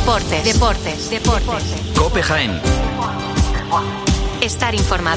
Deportes. COPE Jaén. Estar informado.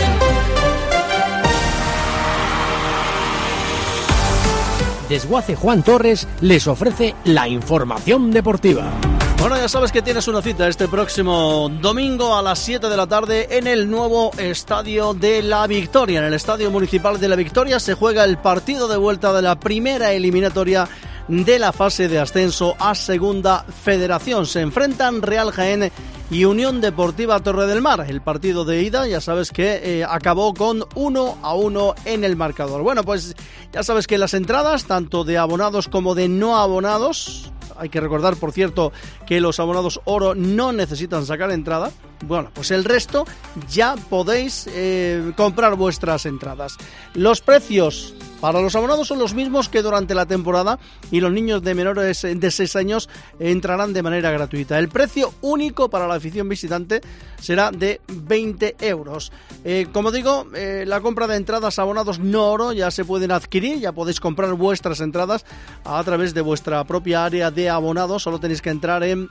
Desguace Juan Torres les ofrece la información deportiva. Bueno, ya sabes que tienes una cita este próximo domingo a las 7 de la tarde en el nuevo Estadio de la Victoria. En el Estadio Municipal de la Victoria se juega el partido de vuelta de la primera eliminatoria de la fase de ascenso a Segunda Federación. Se enfrentan Real Jaén y Unión Deportiva Torre del Mar. El partido de ida, ya sabes que acabó con 1-1 en el marcador. Bueno, pues ya sabes que las entradas, tanto de abonados como de no abonados, hay que recordar, por cierto, que los abonados oro no necesitan sacar entrada. Bueno, pues el resto ya podéis comprar vuestras entradas. Los precios para los abonados son los mismos que durante la temporada y los niños de menores de 6 años entrarán de manera gratuita. El precio único para la afición visitante será de 20 euros. Como digo, la compra de entradas abonados no oro ya se pueden adquirir, ya podéis comprar vuestras entradas a través de vuestra propia área de abonados. Solo tenéis que entrar en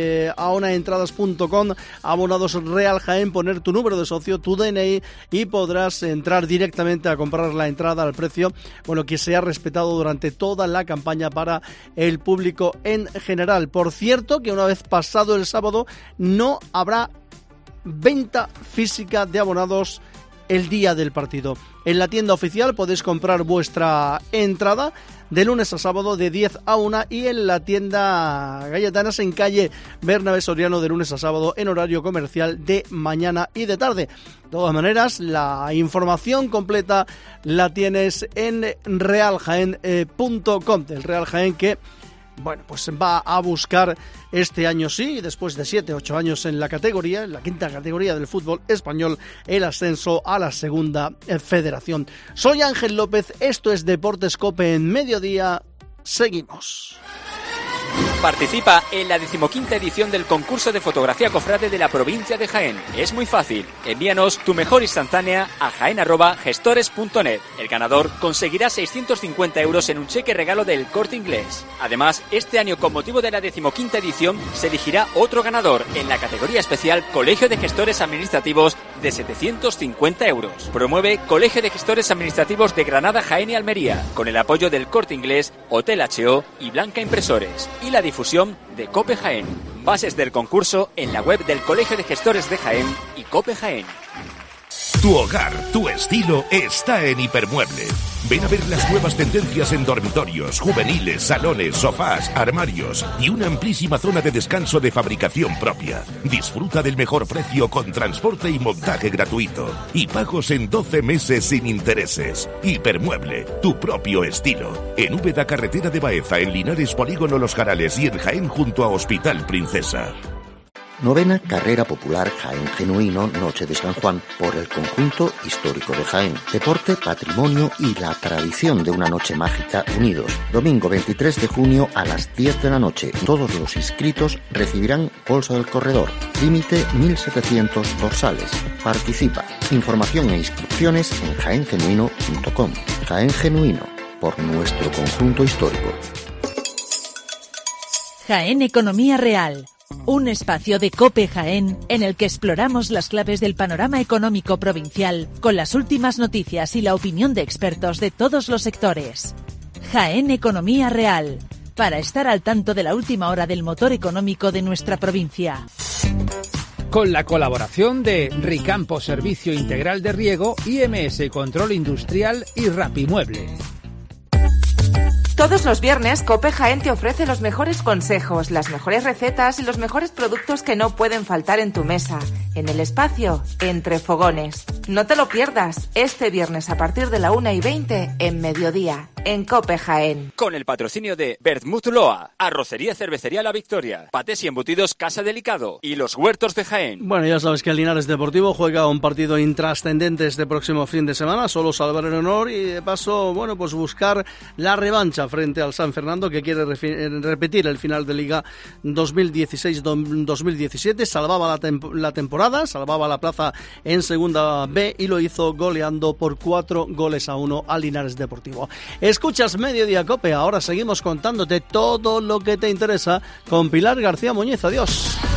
aonaentradas.com, abonados Real Jaén, poner tu número de socio, tu DNI y podrás entrar directamente a comprar la entrada al precio que se ha respetado durante toda la campaña para el público en general. Por cierto, que una vez pasado el sábado no habrá venta física de abonados el día del partido. En la tienda oficial podéis comprar vuestra entrada de lunes a sábado de 10 a 1 y en la tienda Galletanas en calle Bernabé Soriano de lunes a sábado en horario comercial de mañana y de tarde. De todas maneras, la información completa la tienes en realjaen.com, del Real Jaén que pues va a buscar este año sí, después de 7-8 años en la categoría, en la quinta categoría del fútbol español, el ascenso a la Segunda Federación. Soy Ángel López, esto es Deportes COPE en Mediodía, seguimos. Participa en la 15ª edición del concurso de fotografía cofrade de la provincia de Jaén. Es muy fácil. Envíanos tu mejor instantánea a jaén@gestores.net. El ganador conseguirá 650 euros en un cheque regalo del Corte Inglés. Además, este año, con motivo de la 15ª edición, se elegirá otro ganador en la categoría especial Colegio de Gestores Administrativos de 750 euros. Promueve Colegio de Gestores Administrativos de Granada, Jaén y Almería, con el apoyo del Corte Inglés, Hotel HO y Blanca Impresores. Y la difusión de COPE Jaén. Bases del concurso en la web del Colegio de Gestores de Jaén y COPE Jaén. Tu hogar, tu estilo está en Hipermueble. Ven a ver las nuevas tendencias en dormitorios, juveniles, salones, sofás, armarios y una amplísima zona de descanso de fabricación propia. Disfruta del mejor precio con transporte y montaje gratuito y pagos en 12 meses sin intereses. Hipermueble, tu propio estilo. En Úbeda, carretera de Baeza, en Linares, Polígono Los Jarales y en Jaén junto a Hospital Princesa. Novena Carrera Popular Jaén Genuino Noche de San Juan por el Conjunto Histórico de Jaén. Deporte, patrimonio y la tradición de una noche mágica unidos. Domingo 23 de junio a las 10 de la noche. Todos los inscritos recibirán bolsa del corredor. Límite 1.700 dorsales. Participa. Información e inscripciones en jaengenuino.com. Jaén Genuino, por nuestro conjunto histórico. Jaén Economía Real. Un espacio de COPE Jaén en el que exploramos las claves del panorama económico provincial con las últimas noticias y la opinión de expertos de todos los sectores. Jaén Economía Real, para estar al tanto de la última hora del motor económico de nuestra provincia. Con la colaboración de Ricampo Servicio Integral de Riego, IMS Control Industrial y Rapimueble. Todos los viernes, COPE Jaén te ofrece los mejores consejos, las mejores recetas y los mejores productos que no pueden faltar en tu mesa, en el espacio Entre Fogones. No te lo pierdas, este viernes a partir de la 1:20 en Mediodía, en COPE Jaén. Con el patrocinio de Bertmut Loa, Arrocería Cervecería La Victoria, Patés y Embutidos Casa Delicado y Los Huertos de Jaén. Bueno, ya sabes que el Linares Deportivo juega un partido intrascendente este próximo fin de semana, solo salvar el honor y de paso, pues buscar la revancha frente al San Fernando, que quiere repetir el final de Liga 2016-2017. Salvaba la temporada temporada, salvaba la plaza en Segunda B y lo hizo goleando por 4-1 a Linares Deportivo. Escuchas Mediodía Cope, ahora seguimos contándote todo lo que te interesa con Pilar García Muñiz. Adiós.